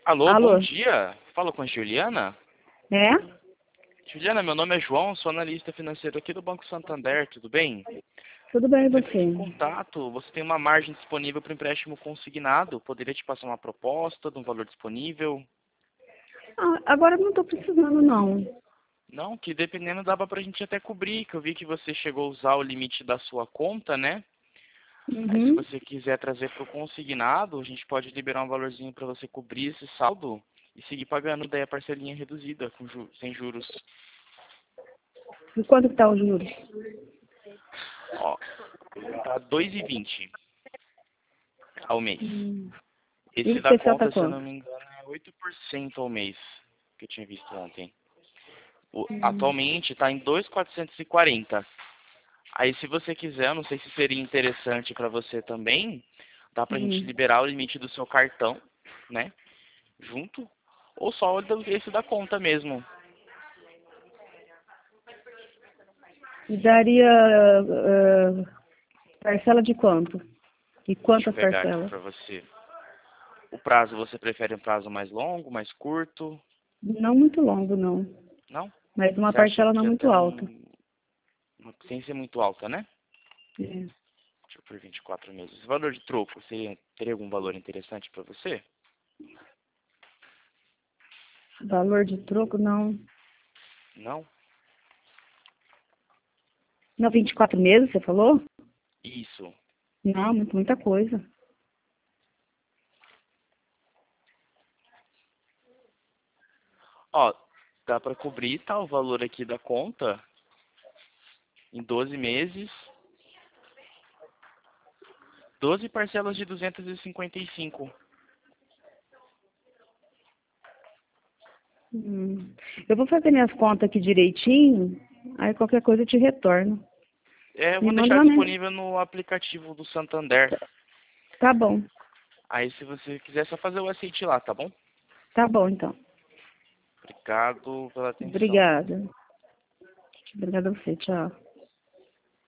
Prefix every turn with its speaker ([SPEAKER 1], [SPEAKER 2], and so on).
[SPEAKER 1] Alô, bom
[SPEAKER 2] Alô?
[SPEAKER 1] dia. Fala com a Juliana.
[SPEAKER 2] É?
[SPEAKER 1] Juliana, meu nome é João, sou analista financeiro aqui do Banco Santander, tudo bem?
[SPEAKER 2] Tudo bem e
[SPEAKER 1] Eu entrei em
[SPEAKER 2] você?
[SPEAKER 1] contato, você tem uma margem disponível para empréstimo consignado, poderia te passar uma proposta de um valor disponível?
[SPEAKER 2] Ah, agora não estou precisando, não.
[SPEAKER 1] Não, que dependendo dava pra gente até cobrir, que eu vi que você chegou a usar o limite da sua conta, né? Aí se
[SPEAKER 2] Uhum.
[SPEAKER 1] você quiser trazer para o consignado, a gente pode liberar um valorzinho para você cobrir esse saldo e seguir pagando daí a parcelinha reduzida, sem juros.
[SPEAKER 2] E quanto que tá os juros?
[SPEAKER 1] Ó, tá 2,20 ao mês.
[SPEAKER 2] E o
[SPEAKER 1] Esse da
[SPEAKER 2] especial tá
[SPEAKER 1] conta, se eu não
[SPEAKER 2] quanto?
[SPEAKER 1] me engano, é 8% ao mês, que eu tinha visto ontem.
[SPEAKER 2] Hum.
[SPEAKER 1] Atualmente está em 2,440. Aí se você quiser, eu não sei se seria interessante para você também, dá pra gente
[SPEAKER 2] Hum.
[SPEAKER 1] liberar o limite do seu cartão, né? Junto, ou só esse da conta mesmo.
[SPEAKER 2] E daria parcela de quanto? E
[SPEAKER 1] Deixa eu
[SPEAKER 2] quantas
[SPEAKER 1] pegar aqui
[SPEAKER 2] parcelas?
[SPEAKER 1] para você. O prazo, você prefere um prazo mais longo, mais curto?
[SPEAKER 2] Não muito longo, não.
[SPEAKER 1] Não?
[SPEAKER 2] Mas uma
[SPEAKER 1] Você acha
[SPEAKER 2] parcela não
[SPEAKER 1] que
[SPEAKER 2] muito
[SPEAKER 1] até
[SPEAKER 2] alta.
[SPEAKER 1] sem ser muito alta, né?
[SPEAKER 2] É.
[SPEAKER 1] Deixa eu por 24 meses. Esse valor de troco, teria algum valor interessante para você?
[SPEAKER 2] Valor de troco, não.
[SPEAKER 1] Não?
[SPEAKER 2] Não, 24 meses, você falou?
[SPEAKER 1] Isso.
[SPEAKER 2] Não, muita coisa.
[SPEAKER 1] Ó, dá para cobrir, tá, o valor aqui da conta em 12 meses. 12 parcelas de 255.
[SPEAKER 2] Eu vou fazer minhas contas aqui direitinho, aí qualquer coisa eu te retorno.
[SPEAKER 1] É, eu
[SPEAKER 2] Me
[SPEAKER 1] vou
[SPEAKER 2] manda
[SPEAKER 1] deixar
[SPEAKER 2] uma mensagem.
[SPEAKER 1] disponível no aplicativo do Santander.
[SPEAKER 2] Tá bom,
[SPEAKER 1] Aí se você quiser, é só fazer o aceite lá, tá bom?
[SPEAKER 2] tá bom então.
[SPEAKER 1] Obrigado pela atenção.
[SPEAKER 2] Obrigada. Obrigada a você, tchau.